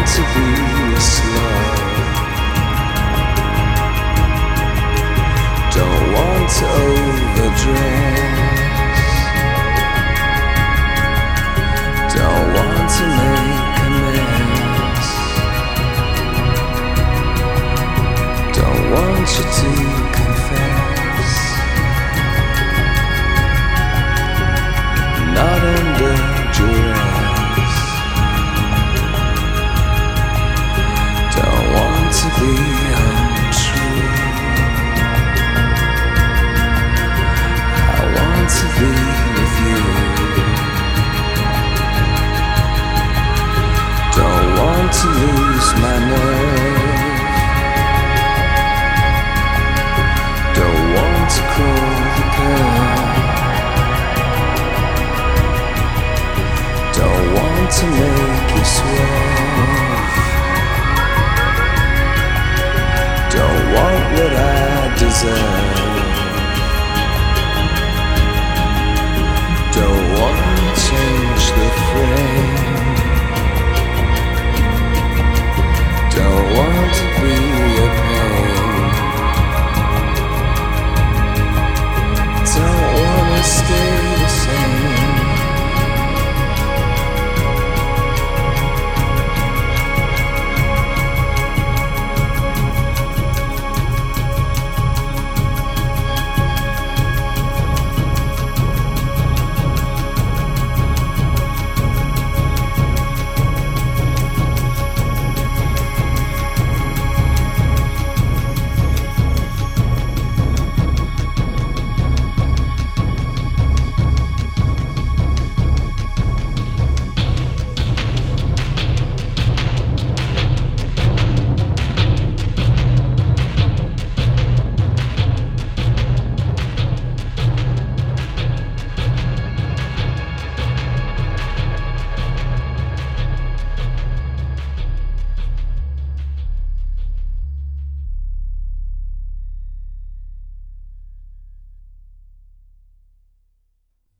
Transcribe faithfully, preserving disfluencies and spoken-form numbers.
to be slow. Don't want to overdress. Don't want to make a mess. Don't want you to confess. Not under duress. Don't want to be untrue. I want to be with you. Don't want to lose my nerve. Don't want to call the curve. Don't want to make you swerve. Don't want what I deserve.